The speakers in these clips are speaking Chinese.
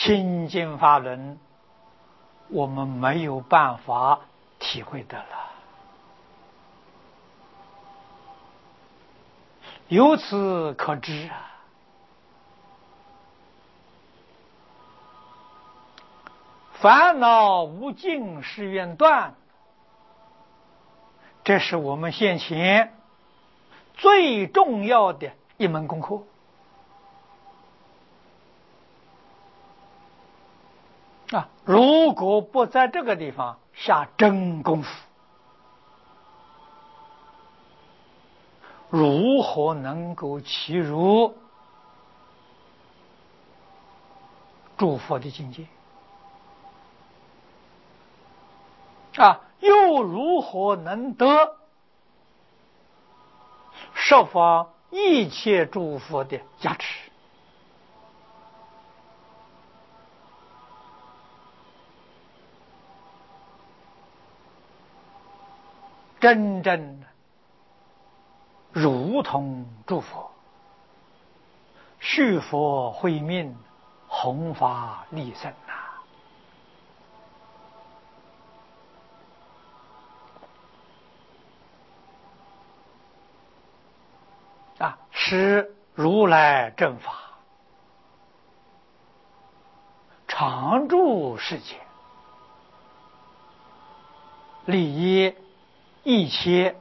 清净法轮我们没有办法体会得了。由此可知啊，烦恼无尽誓愿断，这是我们现前最重要的一门功课啊！如果不在这个地方下真功夫，如何能够契入诸佛的境界啊？又如何能得十方一切诸佛的加持？真正如同诸佛，续佛慧命，弘法利生是如来正法常住世间，利益一切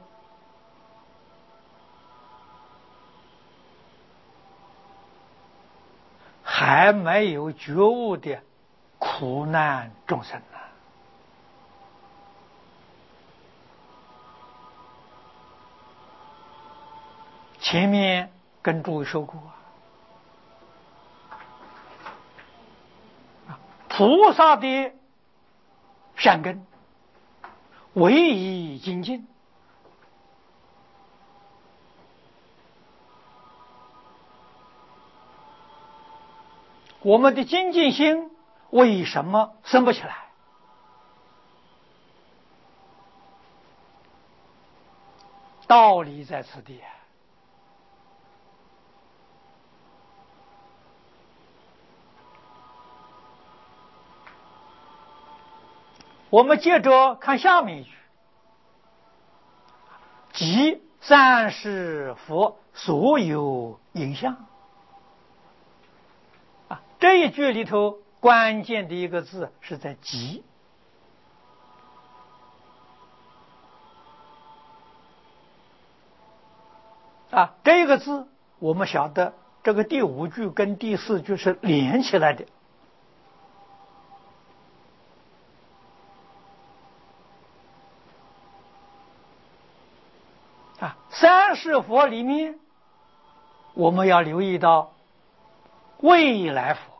还没有觉悟的苦难众生前面跟诸位说过菩萨的善根唯以精进，我们的精进心为什么升不起来？道理在此地我们接着看下面一句，即三世佛所有影像这一句里头关键的一个字是在即这个字我们晓得这个第五句跟第四句是连起来的三世佛里面我们要留意到未来佛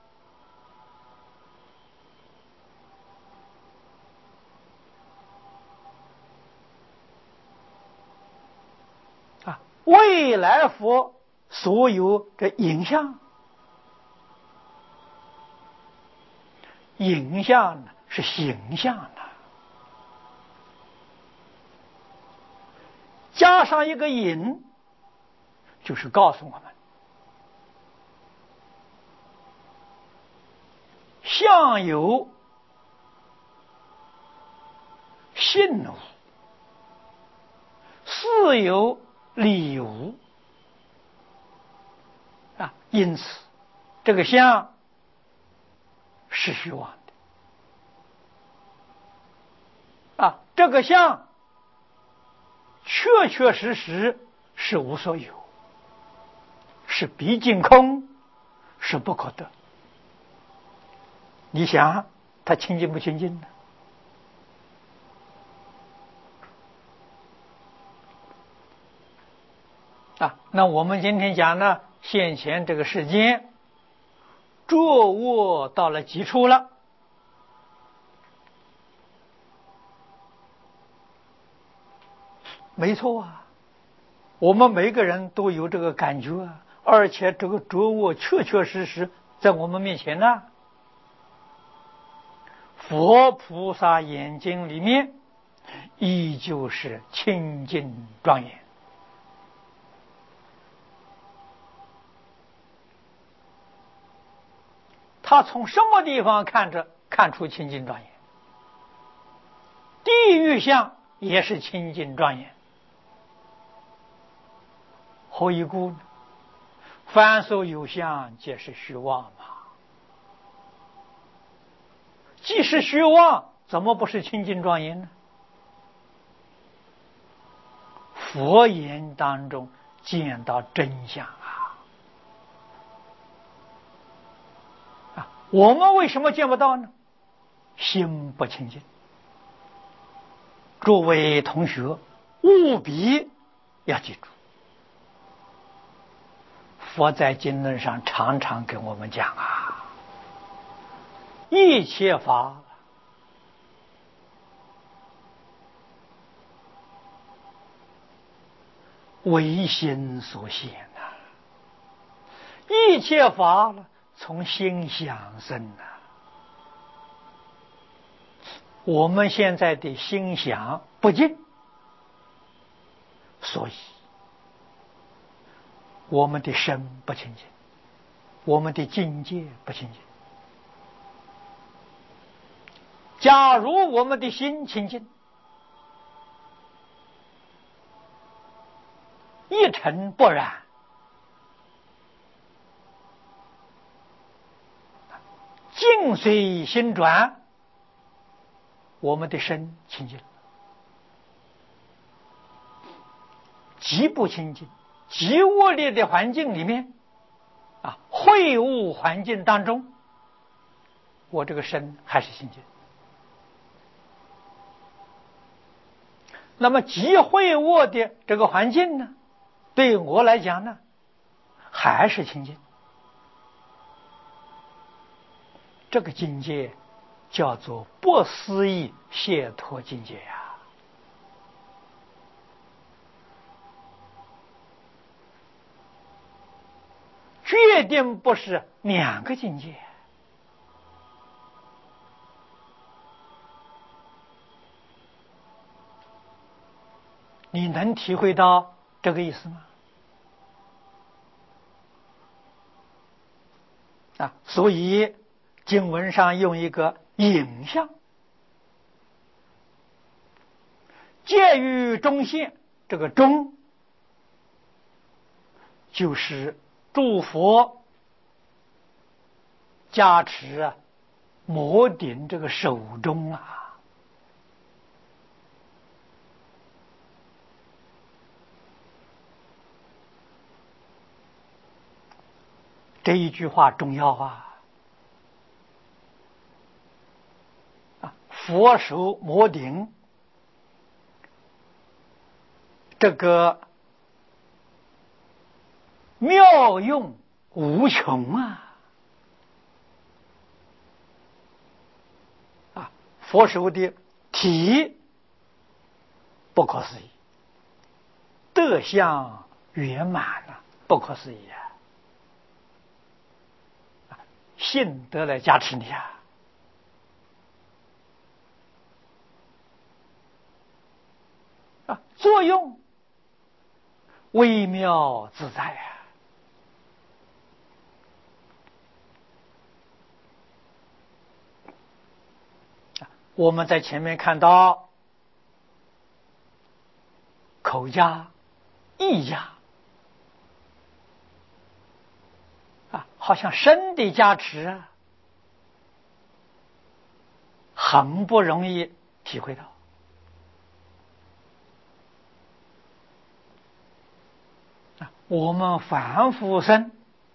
未来佛所有的影像，影像呢是形象的，加上一个影，就是告诉我们相有性无，事有理无因此这个相是虚妄的这个相确确实实是无所有，是毕竟空，是不可得。你想它清净不清净呢？那我们今天讲呢，现前这个世间着卧到了极处了，没错我们每个人都有这个感觉而且这个着卧确确实实在我们面前呢。佛菩萨眼睛里面依旧是清净庄严， 他从什么地方看出清净庄严？地狱相也是清净庄严。何以故呢？凡所有相，皆是虚妄嘛。既是虚妄，怎么不是清净庄严呢？佛言当中见到真相啊！我们为什么见不到呢？心不清净。诸位同学，务必要记住，佛在经论上常常跟我们讲啊，一切法唯心所现一切法从心想生我们现在的心想不净，所以我们的身不清净，我们的境界不清净。假如我们的心清净，一尘不染，境随心转，我们的身清净。极不清净、极恶劣的环境里面秽物环境当中，我这个身还是清净。那么极秽恶的这个环境呢，对我来讲呢，还是清净。这个境界叫做不思议解脱境界决定不是两个境界。你能体会到这个意思吗？所以经文上用一个影像，介于中线，这个中就是诸佛加持摩顶这个手中这一句话重要佛手摩顶，这个妙用无穷佛手的体不可思议，德相圆满不可思议信得来加持你作用微妙自在我们在前面看到口加、意加好像身的加持很不容易体会到。我们凡夫生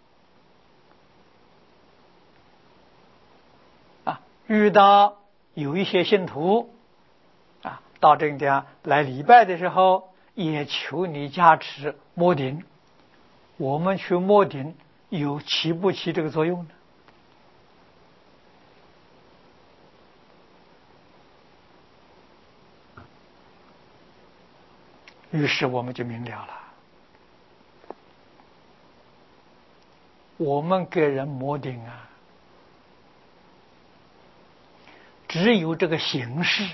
遇到有一些信徒到这个地方来礼拜的时候，也求你加持摩顶，我们去摩顶有起不起这个作用呢？于是我们就明了了，我们给人摩顶只有这个形式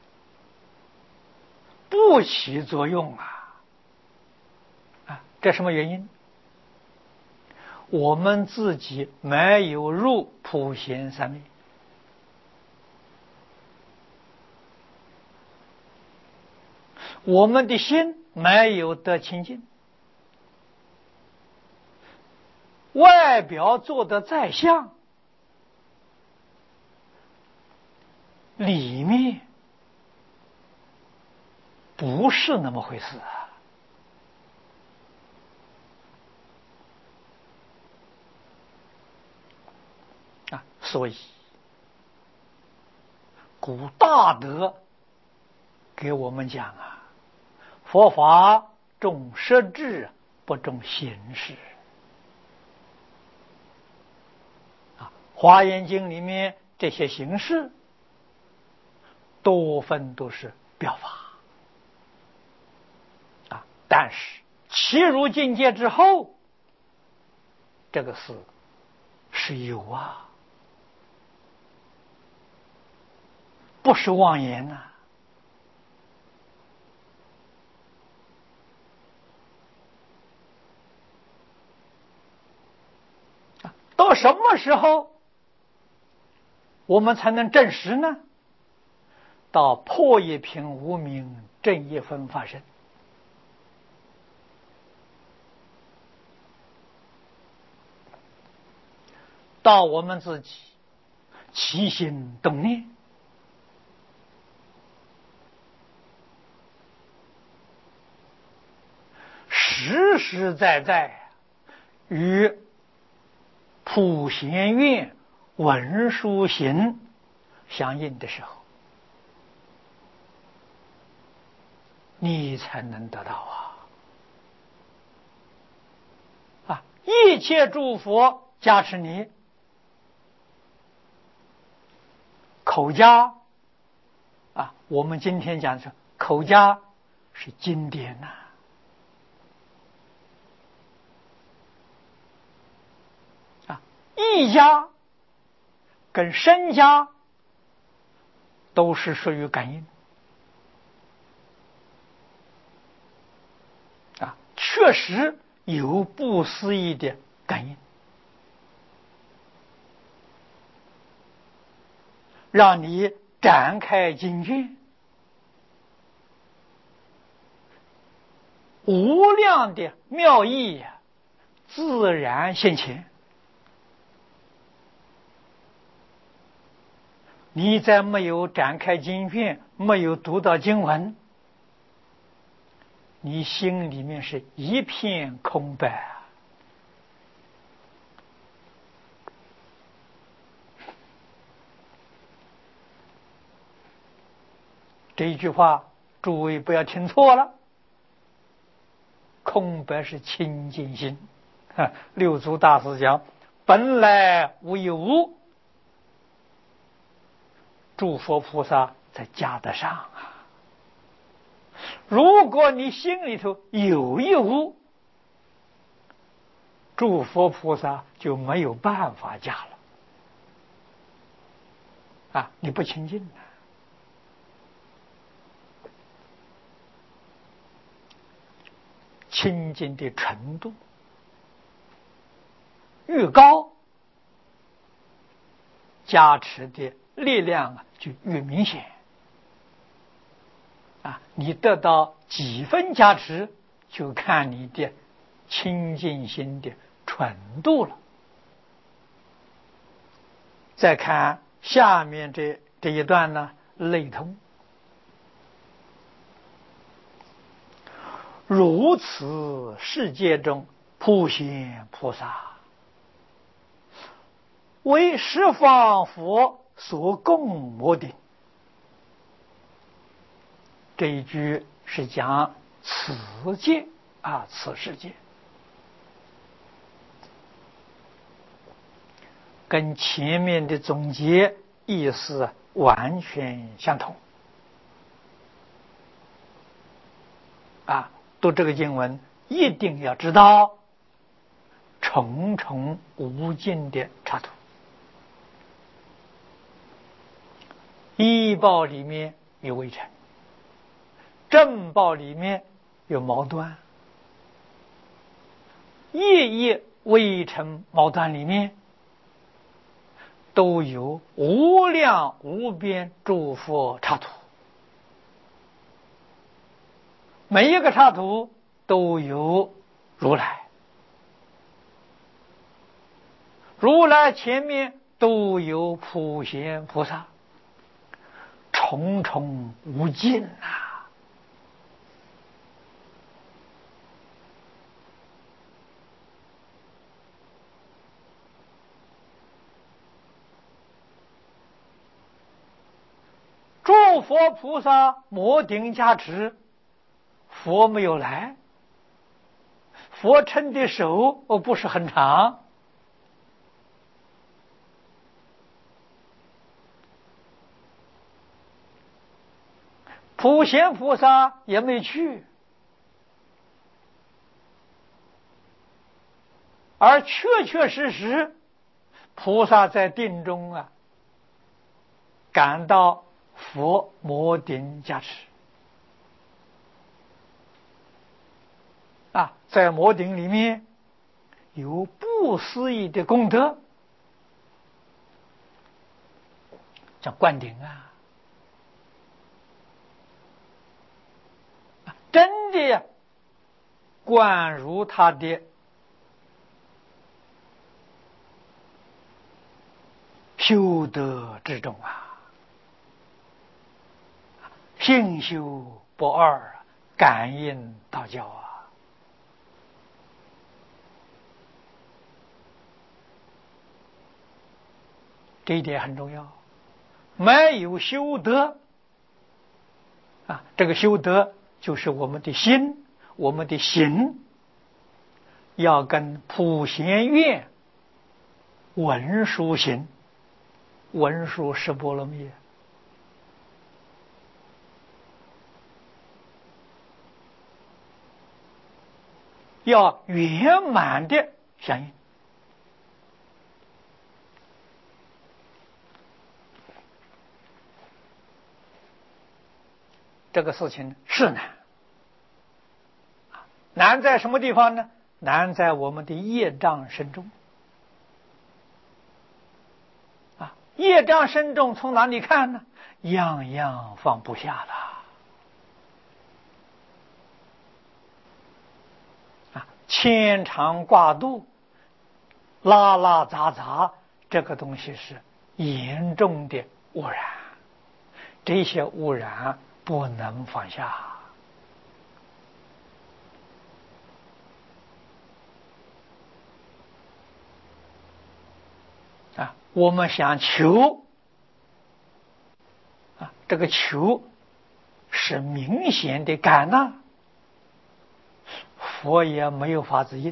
不起作用这什么原因？ 我们自己没有入普贤三昧，我们的心没有得清净，外表做得再像，里面不是那么回事啊！所以古大德给我们讲啊，佛法重实质，不重形式啊。华严经里面这些形式多分都是表法啊，但是其入境界之后，这个是有啊，不是妄言啊。到什么时候我们才能证实呢？到破一品无明正一分发生，到我们自己起心动念，实实在在与普贤愿文殊行相应的时候，你才能得到啊！一切诸佛加持你，口家啊，我们今天讲说口家是经典呐意家跟身家都是属于感应啊，确实有不思议的感应，让你展开经卷，无量的妙义自然现前。你在没有展开经卷，没有读到经文，你心里面是一片空白这一句话诸位不要听错了，空白是清净心六祖大师讲本来无一物，诸佛菩萨才加得上如果你心里头有一物，诸佛菩萨就没有办法加了你不清净清净的程度越高，加持的力量就越明显你得到几分加持，就看你的清净心的纯度了。再看下面这一段呢，类通。如此世界中普贤菩萨为十方佛所供摩顶，这一句是讲此界此世界，跟前面的总结意思完全相同读这个经文一定要知道重重无尽的插图，依报里面有微尘，正报里面有矛盾，业微尘毛断里面都有无量无边诸佛刹土，每一个刹土都有如来，如来前面都有普贤菩萨，重重无尽啊！诸佛菩萨摩顶加持，佛没有来，佛撑的手不是很长，普贤菩萨也没去，而确确实实菩萨在定中感到佛摩顶加持在摩顶里面有不思议的功德，叫灌顶真的灌入他的修德之中信修不二，感应道教这一点很重要。没有修德这个修德就是我们的心，我们的行要跟普贤愿文殊行，文殊十波罗蜜要圆满的相应。这个事情是难，难在什么地方呢？难在我们的业障深重业障深重从哪里看呢？样样放不下了牵肠挂肚，拉拉杂杂，这个东西是严重的污染，这些污染不能放下我们想求这个求是明显的感佛也没有法子应，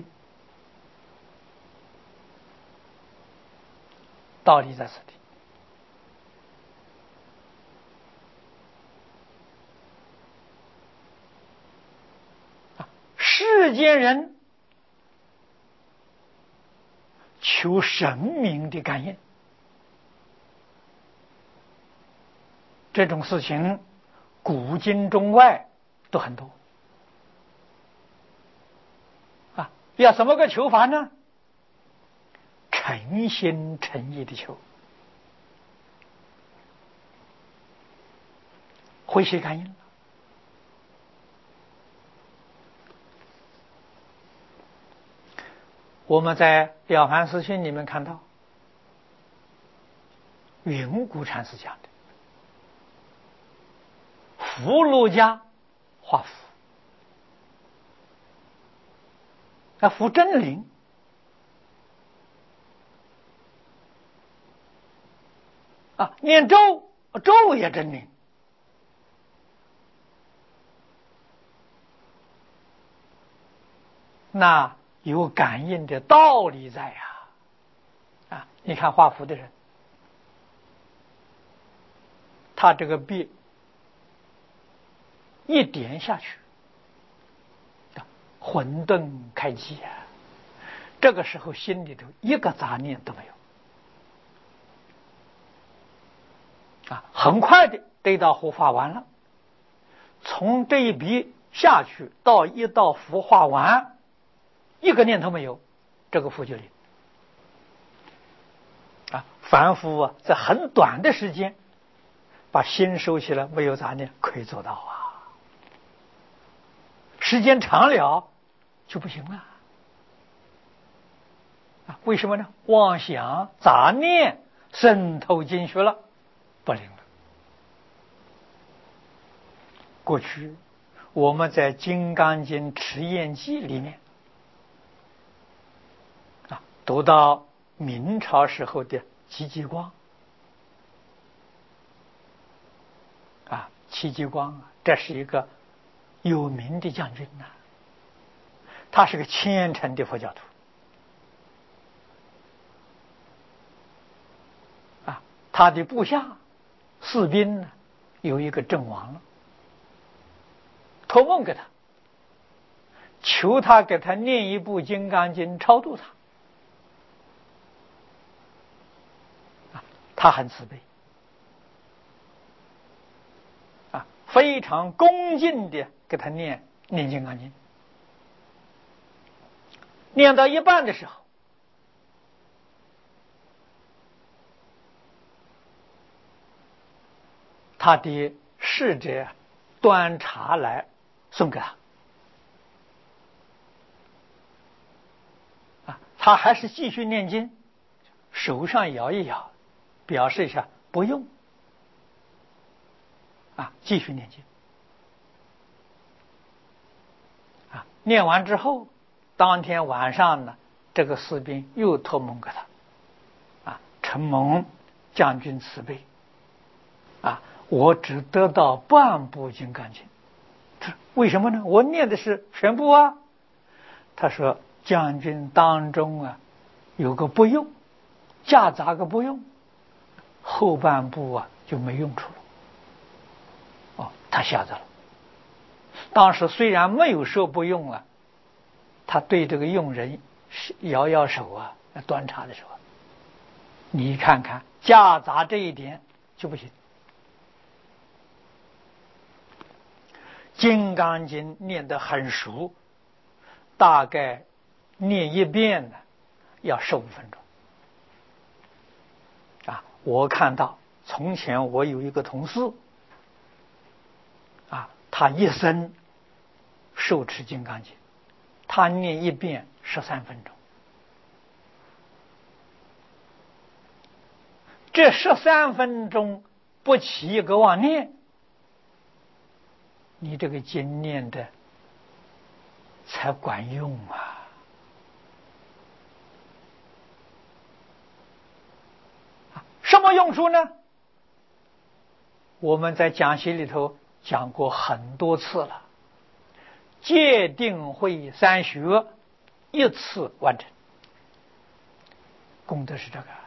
道理在此地。世间人求神明的感应，这种事情古今中外都很多要怎么个求法呢？诚心诚意的求，会谁感应？我们在《了凡四训》里面看到，云谷禅师讲的福禄家画符符真灵念咒，咒也真灵那有感应的道理在你看画符的人，他这个笔一点下去混沌开机这个时候心里头一个杂念都没有很快的这道符画完了，从这一笔下去到一道符画完，一个念头没有， 这个佛就灵。凡夫在很短的时间把心收起来，没有杂念，可以做到啊。时间长了就不行了。为什么呢？妄想杂念渗透进去了，不灵了。过去我们在《金刚经持验记》里面读到明朝时候的戚继光戚继光这是一个有名的将军呐，他是个虔诚的佛教徒他的部下士兵呢有一个阵亡了，托梦给他，求他给他念一部《金刚经》超度他。他很慈悲非常恭敬的给他念《金刚经》。念到一半的时候，他的侍者端茶来送给他他还是继续念经，手上摇一摇，表示一下不用继续念经念完之后，当天晚上呢，这个士兵又托梦给他承蒙将军慈悲我只得到半部《金刚经》，为什么呢？我念的是全部啊。他说将军当中有个不用，夹杂个不用，后半部就没用处了。他晓得了。当时虽然没有说不用他对这个佣人摇摇手端茶的时候，你看看夹杂这一点就不行。金刚经念得很熟，大概念一遍呢要15分钟我看到从前我有一个同事他一生受持金刚经，他念一遍13分钟。这13分钟不起一个妄念，你这个经念的才管用什么用处呢？我们在讲习里头讲过很多次了，戒定慧三学一次完成，功德是这个，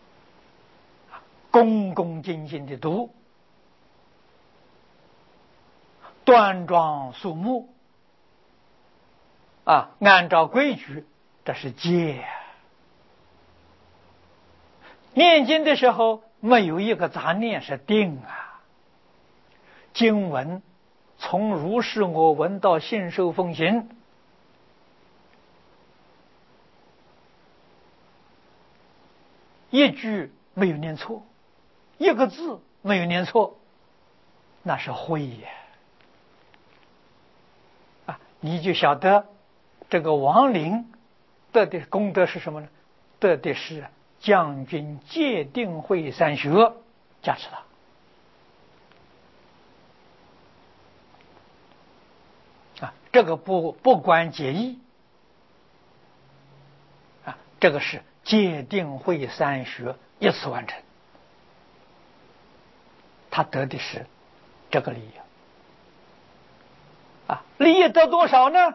恭恭敬敬的读，端庄肃穆按照规矩，这是戒。念经的时候没有一个杂念，是定经文从如是我闻到信受奉行，一句没有念错，一个字没有念错，那是慧也你就晓得这个亡灵得的功德是什么呢？得的是将军戒定慧三学加持他这个不管解义这个是戒定慧三学一次完成，他得的是这个利益利益得多少呢？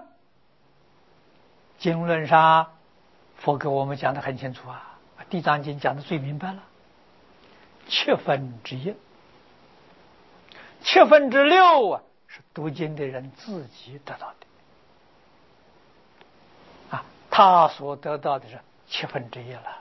经论上佛给我们讲得很清楚地藏经讲得最明白了1/7，1/6是读经的人自己得到的他所得到的是1/7了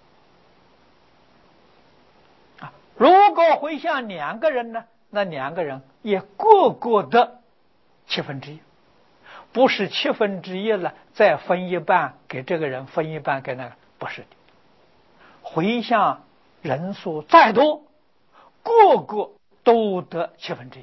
如果回向2个人呢，那2个人也各得1/7。 不是1/7了，再分一半给这个人，分一半给那个，不是的。回向人数再多，个个都得1/7。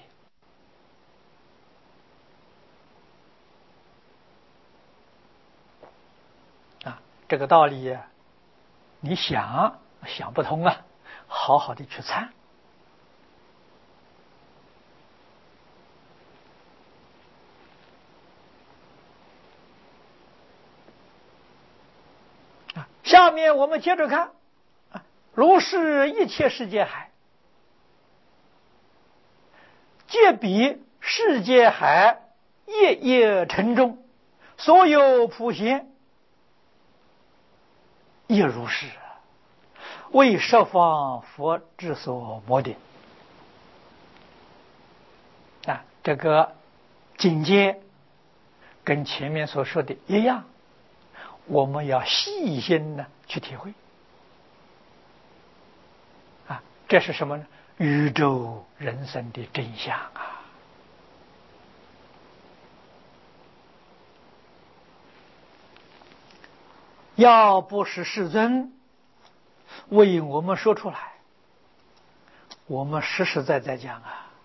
这个道理你想不通啊，好好的去参。下面我们接着看，如是一切世界海，皆比世界海夜夜沉重，所有普贤亦如是，为十方佛之所摩顶。这个境界跟前面所说的一样，我们要细心的去体会。这是什么呢？宇宙人生的真相啊！要不是世尊为我们说出来，我们实实在在讲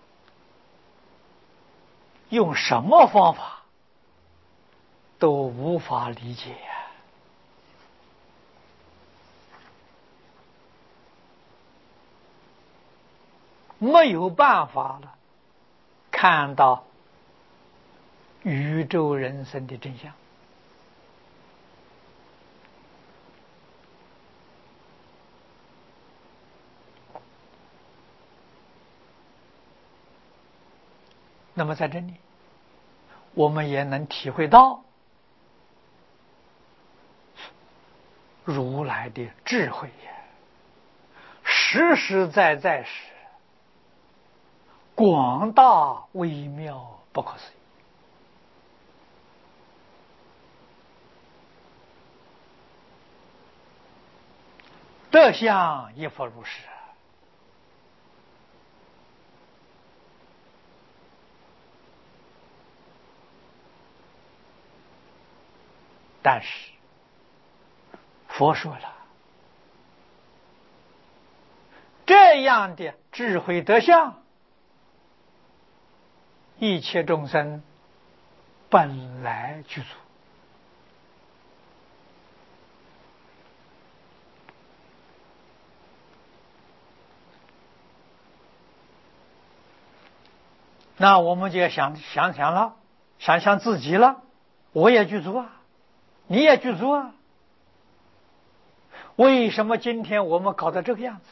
用什么方法都无法理解没有办法了看到宇宙人生的真相。那么在这里我们也能体会到如来的智慧实实在在是广大微妙不可思议。德相亦复如是。但是佛说了，这样的智慧德相，一切众生本来具足。那我们就要想了，想自己了，我也具足啊，你也具足啊。为什么今天我们搞得这个样子？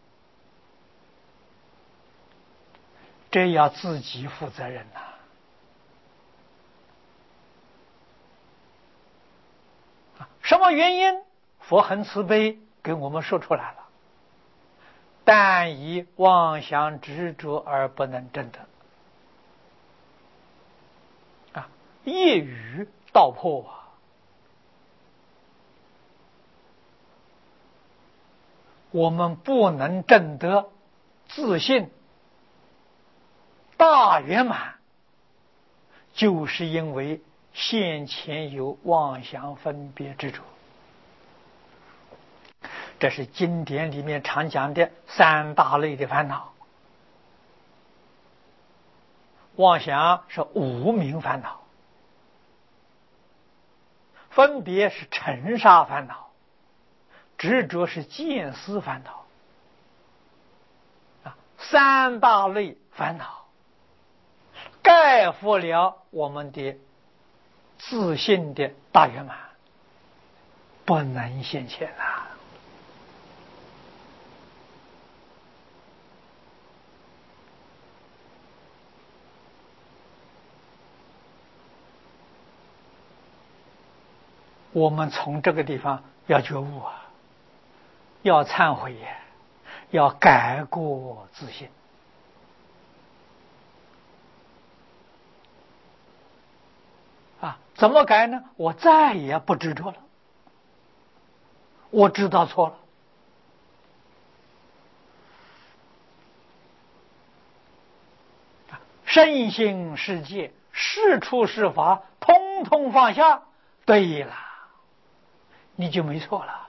这要自己负责任呐。什么原因？佛很慈悲给我们说出来了。但以妄想执着而不能证得。一语道破我们不能证得自信大圆满，就是因为先前有妄想分别执着。这是经典里面常讲的三大类的烦恼。妄想是无明烦恼，分别是尘沙烦恼，执着是见思烦恼。三大类烦恼盖覆了我们的自信的大圆满，不能现前啊。我们从这个地方要觉悟要忏悔要改过自新怎么改呢？我再也不执着了，我知道错了。身心世界是处是法，通通通放下，对了，你就没错了。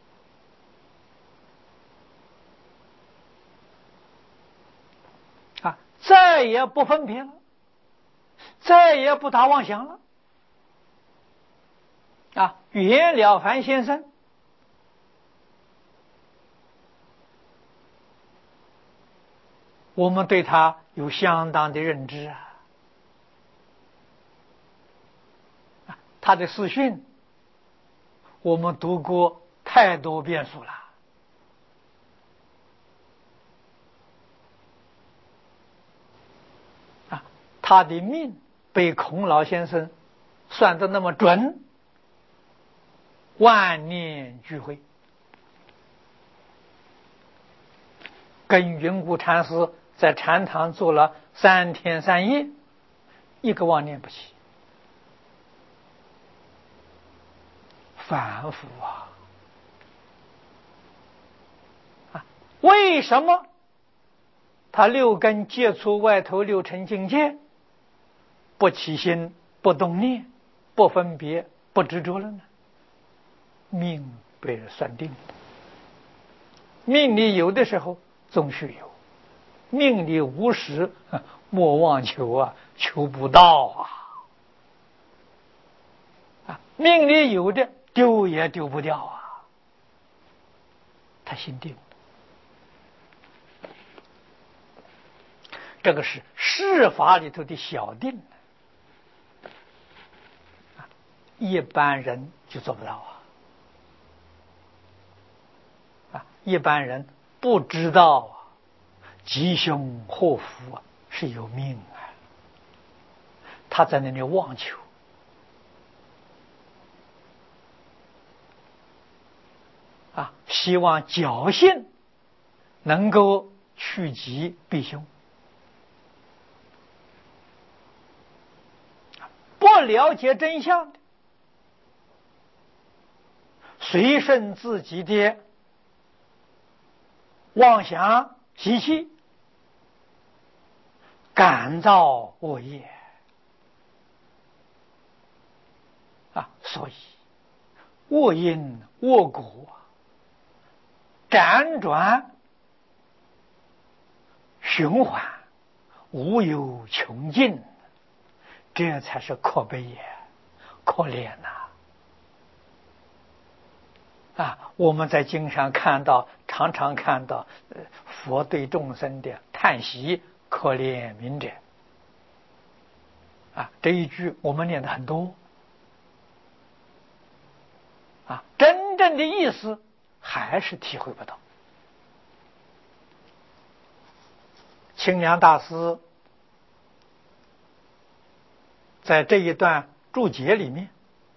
再也不分别了，再也不打妄想了。袁了凡先生我们对他有相当的认知他的诗训我们读过太多遍数了。他的命被孔老先生算得那么准，万念俱灰，跟云谷禅师在禅堂坐了3天3夜，一个妄念不起。反复为什么他6根接触外头6尘境界，不起心，不动念，不分别，不执着了呢？命被算定，命里有的时候总是有，命里无时莫妄求求不到命里有的丢也丢不掉他心定。这个是世法里头的小定一般人就做不到一般人不知道吉凶祸福是有命他在那里妄求希望侥幸能够趋吉避凶，不了解真相的，随顺自己的妄想习气，感造恶业所以恶因恶果辗转循环，无有穷尽，这才是可悲也，可怜我们在经上看到，常常看到佛对众生的叹息，可怜悯者这一句我们念的很多真正的意思还是体会不到。清凉大师在这一段注解里面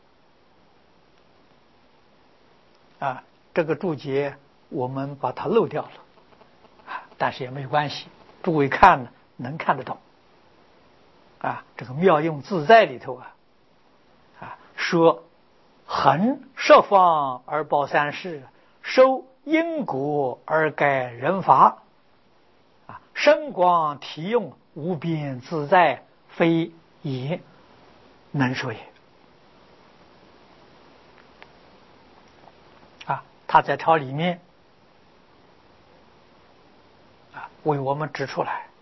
这个注解我们把它漏掉了但是也没有关系，诸位看呢能看得懂这个妙用自在里头说恒设方而报三世，受因果而改人法深广体用，无边自在，非也能说也他在抄里面为我们指出来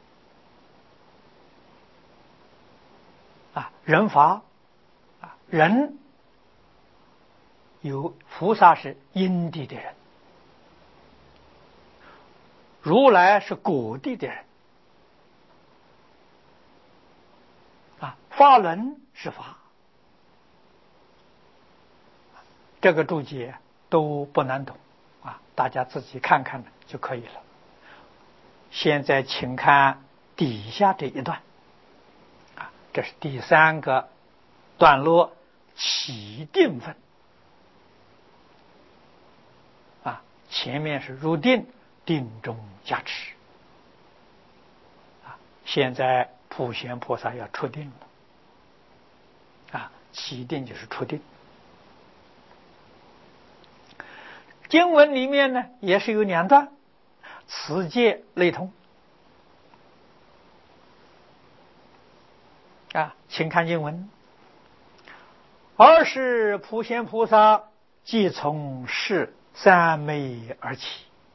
人法人有菩萨是因地的人，如来是果地的人法轮是法，这个注解都不难懂大家自己看看就可以了。现在请看底下这一段这是第3个段落，起定分前面是入定，定中加持现在普贤菩萨要出定了起定就是出定。经文里面呢也是有2段，此界类同请看经文， 二是普贤菩萨即从是三昧而起。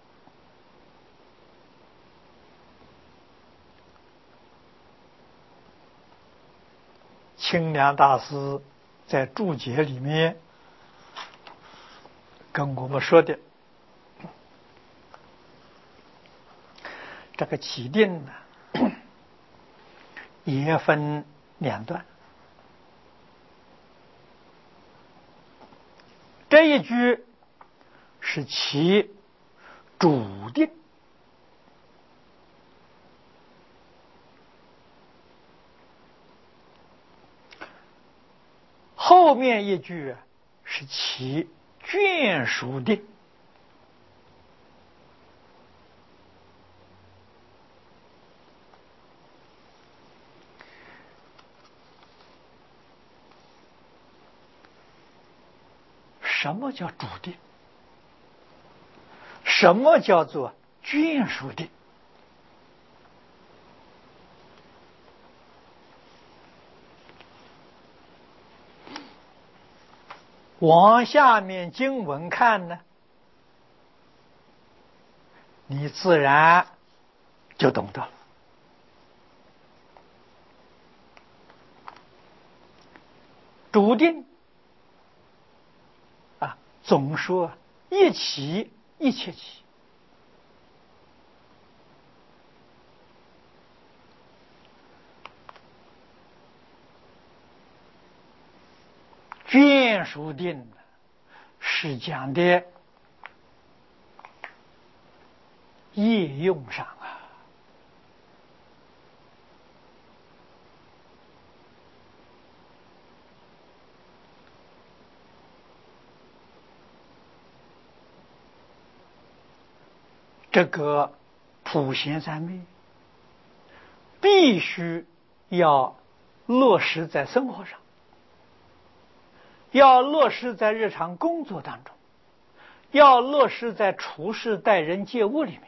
清凉大师在注解里面跟我们说的，这个起定呢，也分两段。这一句是其主定，后面一句是其眷属定。什么叫主定？什么叫做眷属定？往下面经文看呢，你自然就懂得了。主定啊，总说一起一切起，眷属定是讲的业用上啊。这个普贤三昧必须要落实在生活上，要落实在日常工作当中，要落实在处事待人接物里面，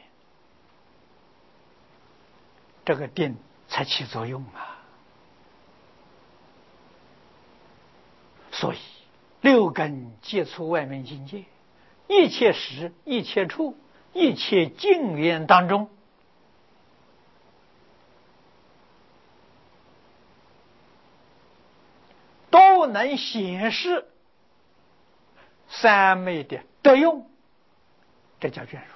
这个定才起作用啊。所以六根接触外面境界，一切时一切处一切境缘当中，都能显示三昧的德用，这叫眷属。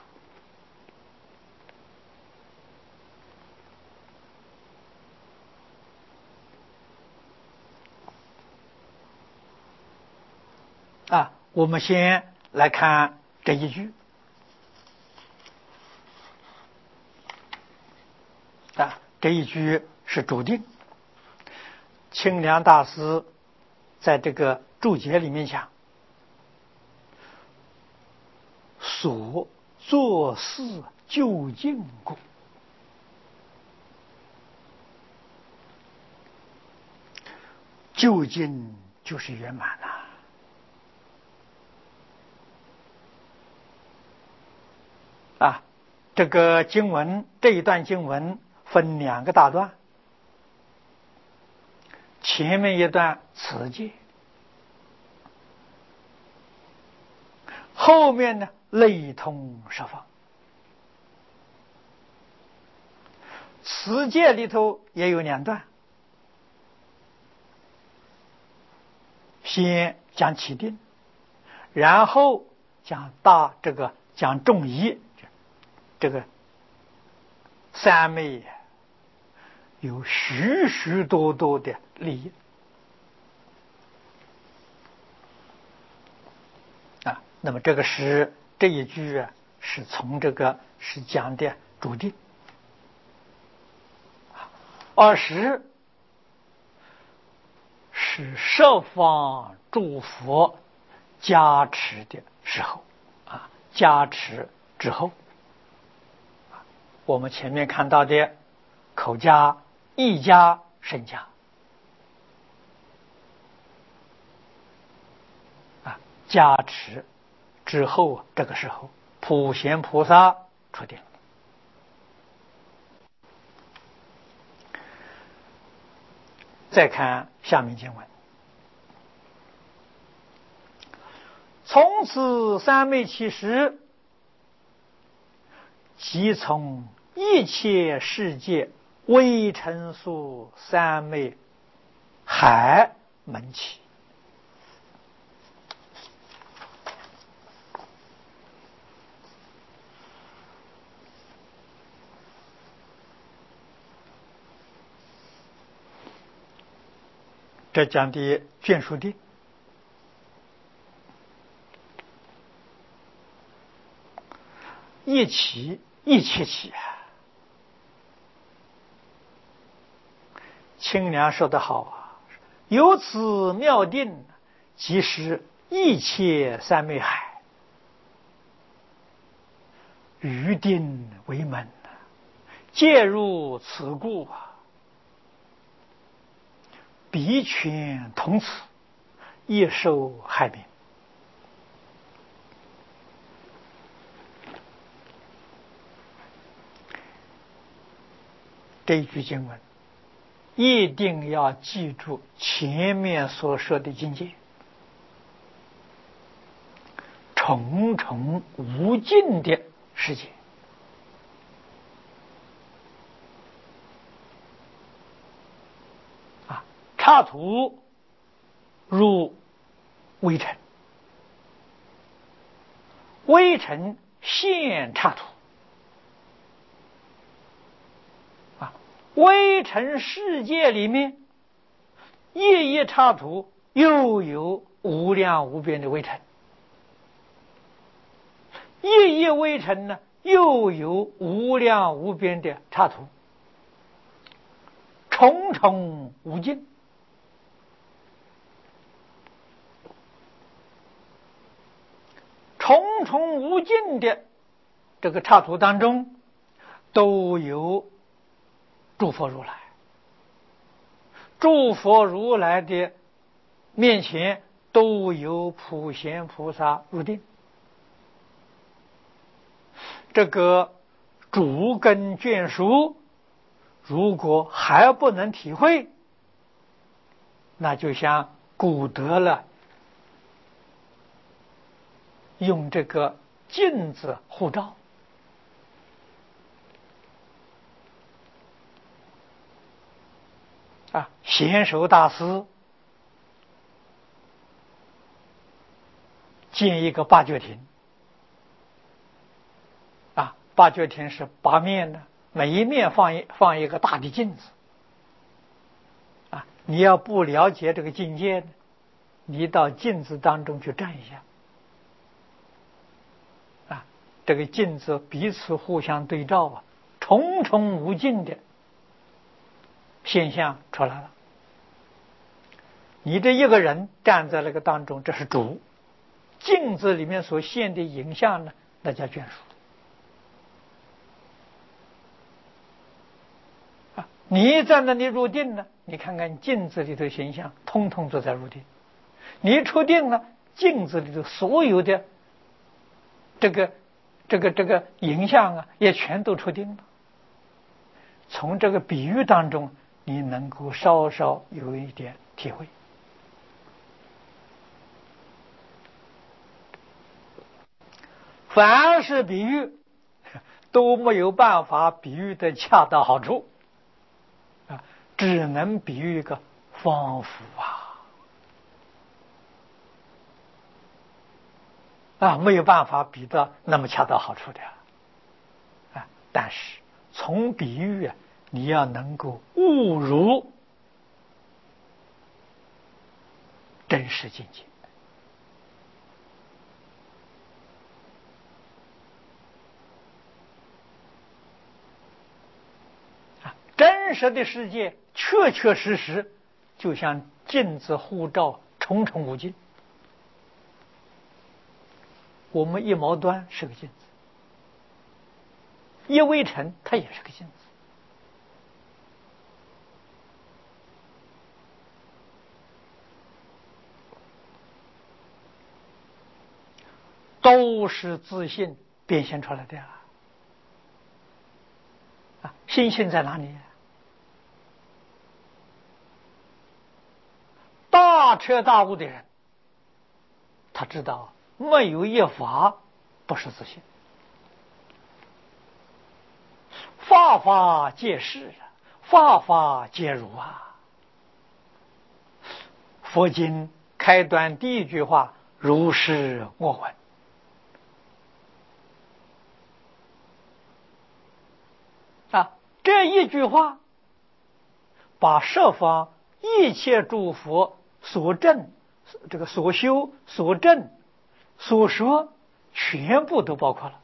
我们先来看这一句这一句是主定。清凉大师在这个注解里面讲，所做事究竟故，究竟就是圆满了。这个经文，这一段经文分两个大段，前面一段持戒，后面呢类通十方。持戒里头也有两段，先讲起定，然后讲讲重义。这个三昧有许许多多的利益那么这个是这一句是从这个是讲的主定。20是十方诸佛加持的时候加持之后，我们前面看到的口加、意加、身加加持之后，这个时候普贤菩萨出定了。再看下面经文， 从此三昧其实，即从一切世界微尘数三昧海门起。这讲的眷属定，一起一切起。清凉说得好啊，由此妙定，即是一切三昧海，余定为门，介入此故啊。彼权同此，亦受害名。这一句经文一定要记住前面所说的境界，重重无尽的世界。刹土入微尘，微尘现刹土。微尘世界里面，一一刹土又有无量无边的微尘，一一微尘呢，又有无量无边的刹土，重重无尽。重重无尽的这个刹土当中，都有诸佛如来，诸佛如来的面前都有普贤菩萨入定。这个主根眷属如果还不能体会，那就像古德了用这个镜子护照。贤首大师建一个八觉亭，八觉亭是八面的，每一面放一个大的镜子。你要不了解这个境界呢，你到镜子当中去站一下，这个镜子彼此互相对照重重无尽的现象出来了。你这一个人站在那个当中，这是主，镜子里面所现的影像呢，那叫眷属。你在那里入定呢，你看看镜子里的形象，通通都在入定。你出定了，镜子里的所有的这个影像也全都出定了。从这个比喻当中，你能够稍稍有一点体会。凡是比喻都没有办法比喻的恰到好处，只能比喻一个仿佛没有办法比到那么恰到好处的但是从比喻你要能够悟入真实境界。真实的世界确确实实就像镜子护照，重重无尽。我们一毛端是个镜子，一微尘它也是个镜子，都是自信变现出来的心性在哪里？大彻大悟的人，他知道没有一法不是自性。法法皆是，法法皆如啊。佛经开端第一句话：如是我闻。这一句话把十方一切诸佛所证、所修、所证、所说全部都包括了。